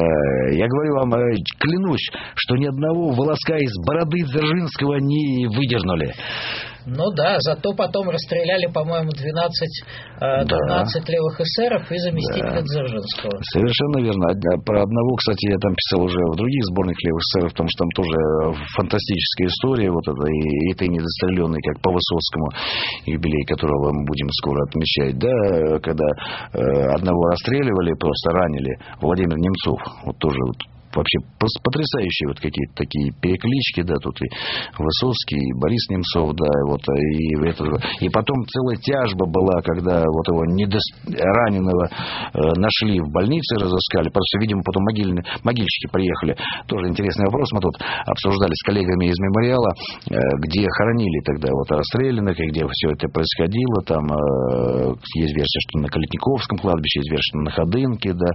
Я говорю вам, клянусь, что ни одного волоска из бороды Дзержинского не выдернули. Ну да, зато потом расстреляли, по-моему, двенадцать-двенадцать да. левых эсеров и заместителя да. Дзержинского. Совершенно верно. Про одного, кстати, я там писал уже в других сборных левых эсеров, потому что там тоже фантастическая история, вот это, и, и ты недостреленный, как по Высоцкому, юбилей которого мы будем скоро отмечать, да, когда э, одного расстреливали, просто ранили, Владимир Немцов, вот тоже вот. Вообще потрясающие вот какие-то такие переклички, да, тут и Высоцкий, и Борис Немцов, да, вот, и, это, и потом целая тяжба была, когда вот его недо... раненого э, нашли в больнице, разыскали, просто, видимо, потом могильные, могильщики приехали. Тоже интересный вопрос мы тут обсуждали с коллегами из мемориала, э, где хоронили тогда вот расстрелянных, и где все это происходило, там э, есть версия, что на Калитниковском кладбище, есть версия, что на Ходынке, да,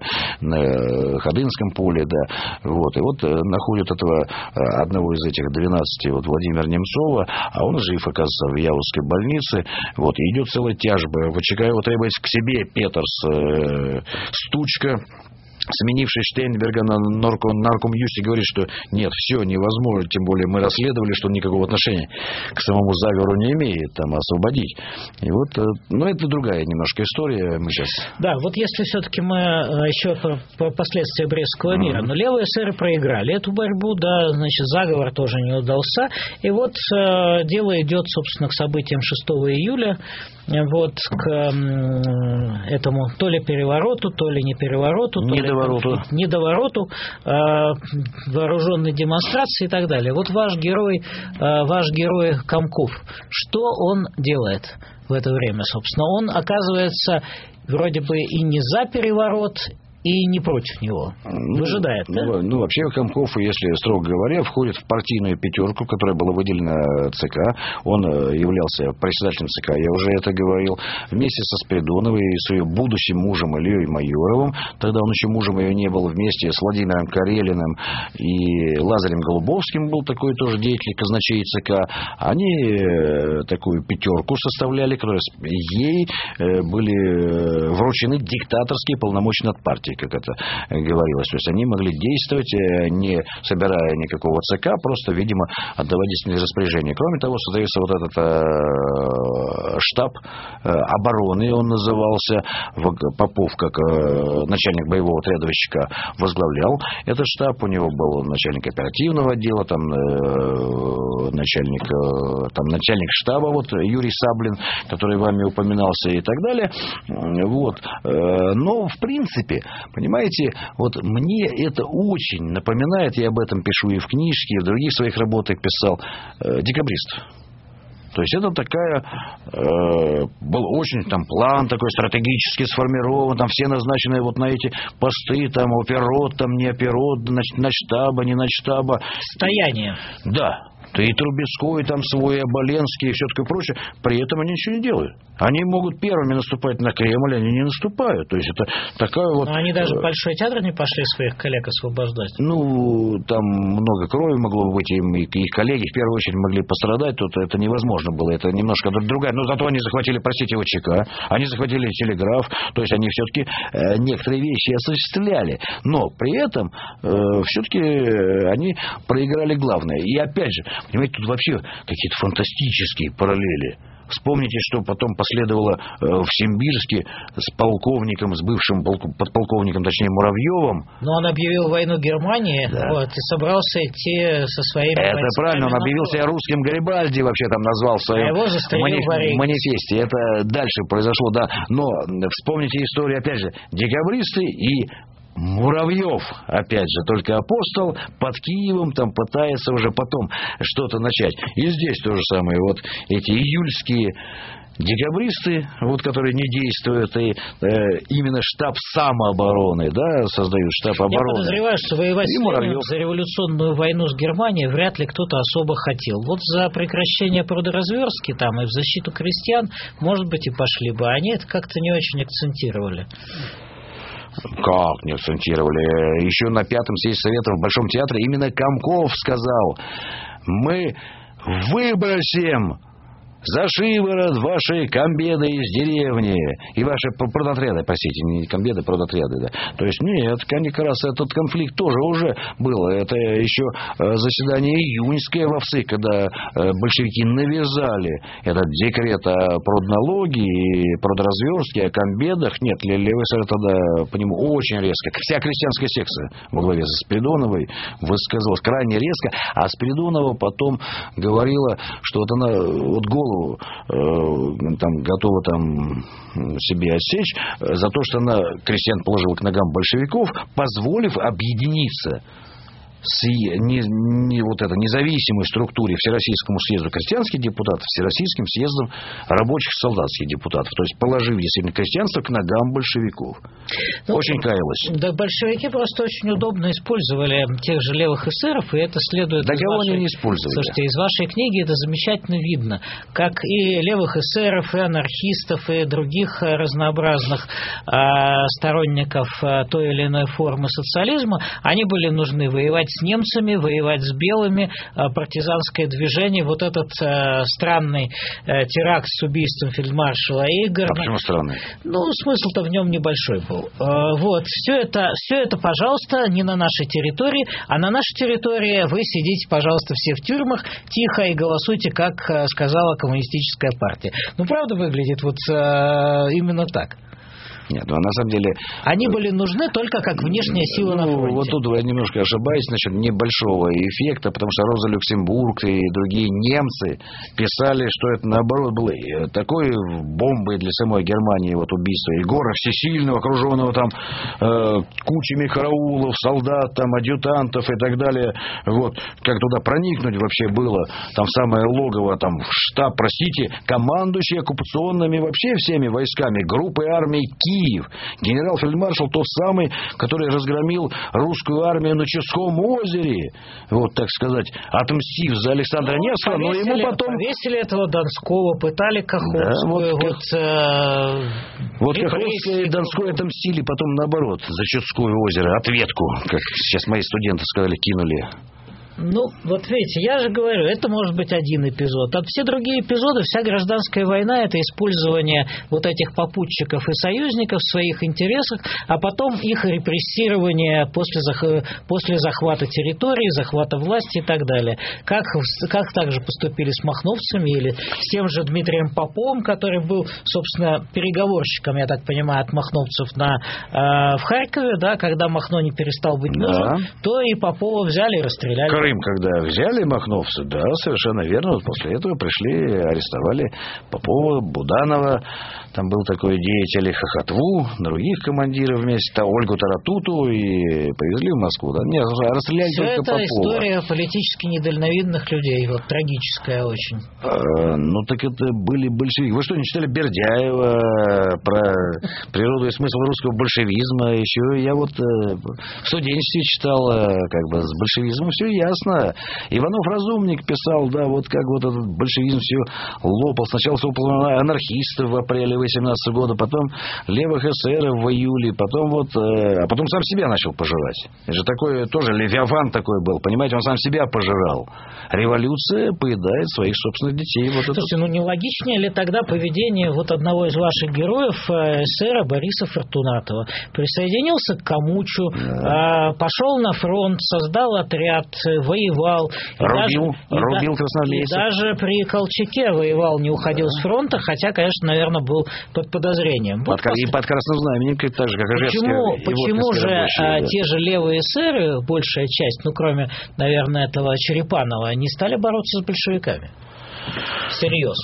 на Ходынском поле, да. Вот. И вот находят этого одного из этих двенадцати, вот Владимира Немцова, а он жив, оказывается, в Яузской больнице. Вот. И идет целая тяжба. ВЧК его требует к себе, Петерс, э, Стучка, сменивший Штейнберга на нарком, наркомюсте, говорит, что нет, все невозможно, тем более мы расследовали, что он никакого отношения к самому заговору не имеет, там, освободить. И вот, ну, это другая немножко история, мы сейчас... Да, вот если все-таки мы еще про, про последствия Брестского мира, mm-hmm. но левые эсеры проиграли эту борьбу, да, значит, заговор тоже не удался, и вот э, дело идет, собственно, к событиям шестого июля, вот, к э, этому то ли перевороту, то ли не перевороту, то ли Недовороту. Недовороту, э, вооруженной демонстрации и так далее. Вот ваш герой, э, ваш герой Комков, что он делает в это время, собственно? Он оказывается вроде бы и не за переворот, и не против него. Ну, Выжидает, да? Ну, ну, вообще Комков, если строго говоря, входит в партийную пятерку, которая была выделена ЦК. Он являлся председателем ЦК, я уже это говорил, вместе со Спиридоновой и с ее будущим мужем Ильей Майоровым. Тогда он еще мужем ее не был, вместе с Владимиром Карелиным и Лазарем Голубовским был такой тоже деятель казначей ЦК. Они такую пятерку составляли, которые ей были вручены диктаторские полномочия над партией, как это говорилось. То есть они могли действовать, не собирая никакого ЦК, просто, видимо, отдавать действительные распоряжения. Кроме того, создается вот этот э, штаб э, обороны, он назывался, Попов, как э, начальник боевого отряда ВЧК, возглавлял этот штаб. У него был начальник оперативного отдела, там, э, начальник, э, там, начальник штаба, вот, Юрий Саблин, который вами упоминался, и так далее. Вот. Но, в принципе, понимаете, вот мне это очень напоминает, я об этом пишу и в книжке, и в других своих работах писал, э, декабристов. То есть это такая, э, был очень там план такой стратегически сформирован, там все назначены вот на эти посты, там оперот, там не оперот, начштаба, не начштаба. Состояние. Да. И Трубецкой, там свой, Оболенский и все такое прочее. При этом они ничего не делают. Они могут первыми наступать на Кремль, они не наступают. То есть это такая вот... Но они даже в Большой театр не пошли своих коллег освобождать. Ну, там много крови могло быть, им, и их коллеги в первую очередь могли пострадать. Тут это невозможно было. Это немножко другая. Но зато они захватили, простите, ВЧК. Они захватили телеграф. То есть они все-таки э, некоторые вещи осуществляли. Но при этом э, все-таки они проиграли главное. И опять же, понимаете, тут вообще какие-то фантастические параллели. Вспомните, что потом последовало в Симбирске с полковником, с бывшим подполковником, точнее, Муравьевым. Но он объявил войну Германии, да. Вот, и собрался идти со своими... Это правильно, он объявил себя русским Гарибальди, вообще там назвал в своем а маниф... манифесте. Это дальше произошло, да. Но вспомните историю, опять же, декабристы и... Муравьев, опять же, только апостол, под Киевом там пытается уже потом что-то начать. И здесь то же самое. Вот эти июльские декабристы, вот, которые не действуют, и э, именно штаб самообороны, да, создают штаб обороны. Я подозреваю, что воевать с Лениным за революционную войну с Германией вряд ли кто-то особо хотел. Вот за прекращение продразверстки там и в защиту крестьян, может быть, и пошли бы. Они это как-то не очень акцентировали. Как не акцентировали? Еще на пятом съезде Советов в Большом театре именно Комков сказал: мы выбросим за шиворот ваши комбеды из деревни и ваши продотряды, простите, не комбеды, продотряды, да. То есть, нет, как раз этот конфликт тоже уже был. Это еще заседание июньское в ОВСы, когда большевики навязали этот декрет о продналоге и продразверстке, о комбедах. Нет, левый эсер тогда по нему очень резко. Вся крестьянская секция во главе со Спиридоновой высказалась крайне резко, а Спиридонова потом говорила, что вот она вот голову там готова там себе отсечь за то, что она крестьян положила к ногам большевиков, позволив объединиться с не, не, вот это, независимой структуре Всероссийскому съезду крестьянских депутатов, Всероссийским съездом рабочих и солдатских депутатов. То есть положив действительно крестьянство к ногам большевиков. Ну, очень каялась. Да, большевики просто очень удобно использовали тех же левых эсеров, и это следует... Да из кого вашей... они не использовали? Слушайте, из вашей книги это замечательно видно. Как и левых эсеров, и анархистов, и других разнообразных а, сторонников а, той или иной формы социализма, они были нужны воевать с немцами, воевать с белыми, партизанское движение, вот этот э, странный э, теракт с убийством фельдмаршала Эйгорна. А почему странный? Ну, смысл-то в нем небольшой был. Э, вот, все это, все это, пожалуйста, не на нашей территории, а на нашей территории вы сидите, пожалуйста, все в тюрьмах, тихо и голосуйте, как сказала коммунистическая партия. Ну, правда, выглядит вот э, именно так. Нет, ну, на самом деле... Они были нужны только как внешняя сила ну, на фронте. Вот тут вы немножко ошибаетесь насчет небольшого эффекта, потому что Роза Люксембург и другие немцы писали, что это, наоборот, было такой бомбой для самой Германии, вот убийство Егора Всесильного, окруженного там э, кучами караулов, солдат, там, адъютантов и так далее. Вот, как туда проникнуть вообще было, там, в самое логово, там, в штаб, простите, командующий оккупационными вообще всеми войсками, группой армий Киев. Генерал-фельдмаршал тот самый, который разгромил русскую армию на Чудском озере, вот, так сказать, отмстив за Александра ну, Невского, но ему потом... Повесили этого Донского, пытали Каховскую. Да, вот, вот, э... вот Каховская и Донской отомстили потом, наоборот, за Чудское озеро, ответку, как сейчас мои студенты сказали, кинули. Ну, вот видите, я же говорю, это может быть один эпизод. А все другие эпизоды, вся гражданская война – это использование вот этих попутчиков и союзников в своих интересах, а потом их репрессирование после, зах... после захвата территории, захвата власти и так далее. Как, как также поступили с махновцами или с тем же Дмитрием Поповым, который был, собственно, переговорщиком, я так понимаю, от махновцев на, э, в Харькове, да, когда Махно не перестал быть нужен, да. то и Попова взяли и расстреляли. Крым, когда взяли махновцы, да, совершенно верно. Вот после этого пришли, арестовали Попова, Буданова. Там был такой деятель, Хохотву, других командиров вместе, там, Ольгу Таратуту, и повезли в Москву. Да? Нет, расстреляли Все только это Попова. История политически недальновидных людей, вот, трагическая очень. А, ну, так это были большевики. Вы что, не читали Бердяева про природу и смысл русского большевизма? Еще я вот в студенчестве читал, как бы, с большевизмом все ясно. Иванов Разумник писал, да, вот как вот этот большевизм все лопал. Сначала лопал анархистов в апреле восемнадцатого года, потом левых эсеров в июле, потом вот, э, а потом сам себя начал пожирать. Это же такой, тоже Левиафан такой был, понимаете, он сам себя пожирал. Революция поедает своих собственных детей. Вот Слушайте, это... ну не логичнее ли тогда поведение вот одного из ваших героев, эсера Бориса Фортунатова? Присоединился к Камучу, да. э, пошел на фронт, создал отряд, воевал. Рубил, и даже, рубил и, красноармейцев. И даже при Колчаке воевал, не уходил да. с фронта, хотя, конечно, наверное, был под подозрением. Вот под, после... И под красным знаменем, так же, как почему, Ижевская. Почему же рабочие, а, да. те же левые эсеры, большая часть, ну, кроме, наверное, этого Черепанова, не стали бороться с большевиками? Всерьез.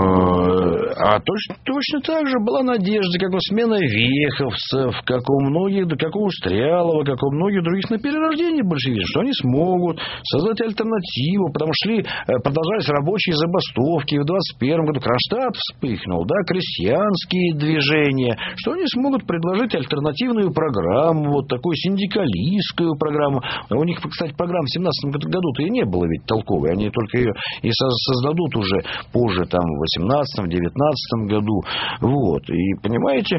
А точно, точно так же была надежда, как у смена веховцев, как у многих, да как у Стрялова, как у многих других на перерождение большевизма, что они смогут создать альтернативу, потому что шли, продолжались рабочие забастовки, в двадцать первом году Кронштадт вспыхнул, да, крестьянские движения, что они смогут предложить альтернативную программу, вот такую синдикалистскую программу. У них, кстати, программы в семнадцатом году-то и не было ведь толковой, они только ее и создадут уже позже, там, в восемнадцатом, девятнадцатом году. Вот. И, понимаете,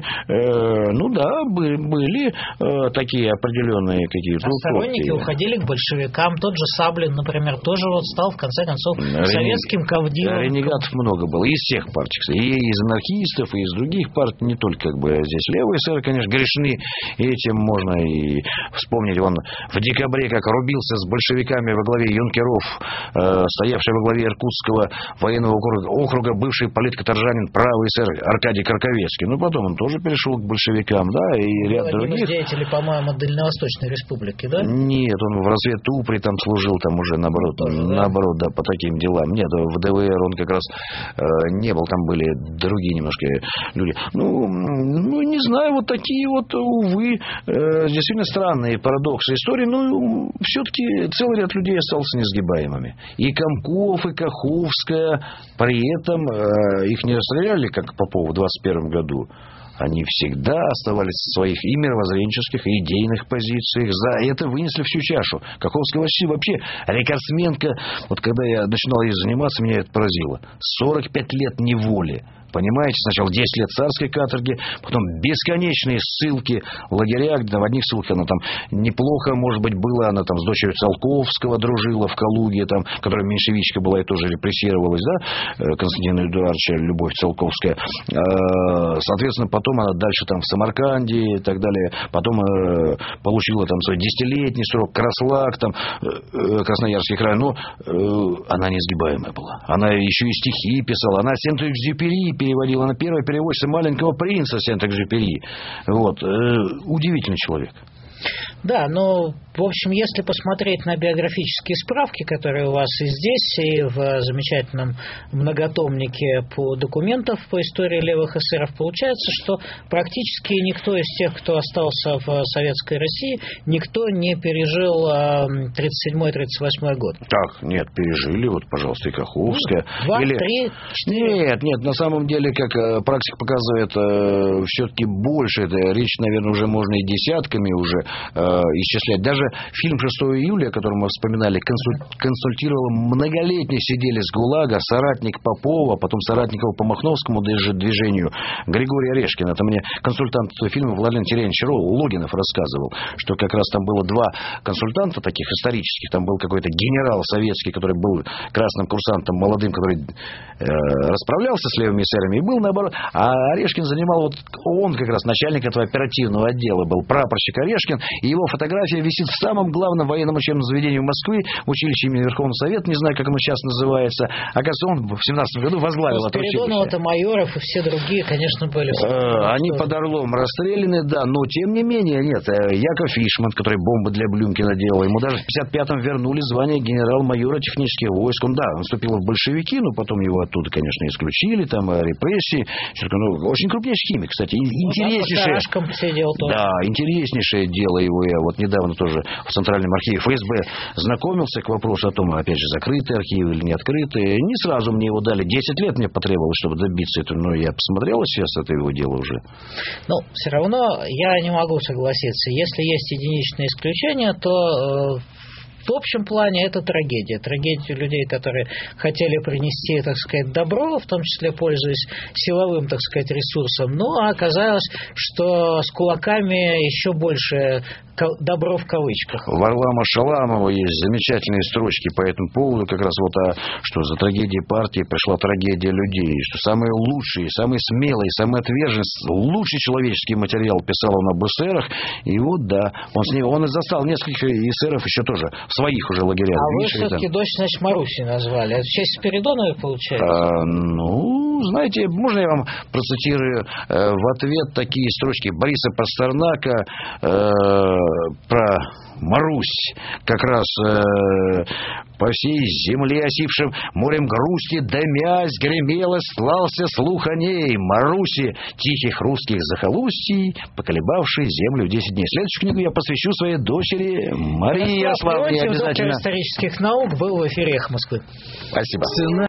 э, ну да, были, были э, такие определенные какие-то... А сторонники уходили к большевикам. Тот же Саблин, например, тоже вот стал, в конце концов, Рен... советским кавдилом. Ренегатов много было. Из всех партий, кстати. И из анархистов, и из других партий. Не только, как бы, здесь левые эсеры, конечно, грешны. И этим можно и вспомнить. Он в декабре, как рубился с большевиками во главе юнкеров, э, стоявший во главе Иркутского военного округа, бывший политкоторжанин, правый эсер Аркадий Карковецкий. Ну, потом он тоже перешел к большевикам, да, и ну, ряд один других. Из деятелей, по-моему, Дальневосточной республики, да? Нет, он в разведупре там служил, там уже, наоборот, тоже, да? наоборот, да, по таким делам. Нет, в ДВР он как раз э, не был, там были другие немножко люди. Ну, ну, не знаю, вот такие вот, увы, э, действительно странные парадоксы истории, но все-таки целый ряд людей остался несгибаемыми. И Комков, и Каховская, при этом э, их не расстреляли, как Попова в двадцать первом году. Они всегда оставались в своих и мировоззренческих, и идейных позициях. За это вынесли всю чашу. Каховская вообще, вообще рекордсменка. Вот когда я начинал ей заниматься, меня это поразило. сорок пять лет неволи. Понимаете, сначала десять лет царской каторги, потом бесконечные ссылки в лагерях, да, в одних ссылках она там неплохо, может быть, была, она там с дочерью Циолковского дружила в Калуге, там, которая меньшевичка была и тоже репрессировалась, да, Константина Эдуардовича, Любовь Циолковская. Соответственно, потом она дальше там в Самарканде и так далее, потом получила там свой десятилетний срок, Краслак, там, Красноярский край, но она несгибаемая была. Она еще и стихи писала, она Сент-Экзюпери переводила, на первой переводчица «Маленького принца» Сент-Экзюпери. Вот. Удивительный человек. Да, но, в общем, если посмотреть на биографические справки, которые у вас и здесь, и в замечательном многотомнике по документам по истории левых эсеров, получается, что практически никто из тех, кто остался в Советской России, никто не пережил тридцать седьмой тридцать восьмой год. Так, нет, пережили, вот, пожалуйста, и Каховская. Два, Или... три, четыре. Нет, нет, на самом деле, как практика показывает, э, все-таки больше. Это речь, наверное, уже можно и десятками уже э, исчислять. Даже фильм шестого июля, о котором мы вспоминали, консуль... консультировал многолетний сиделец ГУЛАГа, соратник Попова, потом соратников по Махновскому даже движению Григорий Орешкин. Это мне консультант этого фильма Владимир Терентьевич Логинов рассказывал, что как раз там было два консультанта таких исторических. Там был какой-то генерал советский, который был красным курсантом, молодым, который э, расправлялся с левыми эсерами, и был наоборот. А Орешкин занимал, вот он как раз начальник этого оперативного отдела был, прапорщик Орешкин, и его фотография висит в самом главном военном учебном заведении в Москве, училище имени Верховного Совета, не знаю, как оно сейчас называется. Оказывается, он в семнадцатом году возглавил это училище. Спиридонов, Майоров и все другие, конечно, были. Э, они под Орлом расстреляны, да, но тем не менее, нет. Яков Фишман, который бомбы для Блюмкина делал, ему даже в пятьдесят пятом вернули звание генерал-майора технических войск. Он, да, он вступил в большевики, но потом его оттуда, конечно, исключили, там репрессии. Ну, очень крупнейший химик, кстати. Интереснейшее, ну, сидел тоже. Да, интереснейшее дело его. Я вот недавно тоже в Центральном архиве эф эс бэ знакомился к вопросу о том, опять же, закрытые архивы или не открытые. Не сразу мне его дали. Десять лет мне потребовалось, чтобы добиться этого. Но я посмотрел сейчас это его дело уже. Ну, все равно я не могу согласиться. Если есть единичные исключения, то... Э, в общем плане это трагедия. Трагедия людей, которые хотели принести, так сказать, добро, в том числе пользуясь силовым, так сказать, ресурсом. Но оказалось, что с кулаками еще больше добро в кавычках. У Варлама Шаламова есть замечательные строчки по этому поводу, как раз вот о, что за трагедией партии пришла трагедия людей, что самые лучшие, самые смелые, самые отверженные, лучший человеческий материал писал он об эсерах, и вот да, он с ним, он и застал нескольких эсеров еще тоже в своих уже лагерях. А вы все-таки там... дочь, значит, Маруси назвали. Это в честь Спиридоновой получается? А, ну, знаете, можно я вам процитирую э, в ответ такие строчки Бориса Пастернака э, про Марусь, как раз э, по всей земле осипшим морем грусти дымясь гремело, слался слух о ней, Маруси, тихих русских захолустий, поколебавшей землю десять дней. Следующую книгу я посвящу своей дочери Марии Ярославне. Доктор исторических наук был в эфире «Эхо Москвы». Спасибо.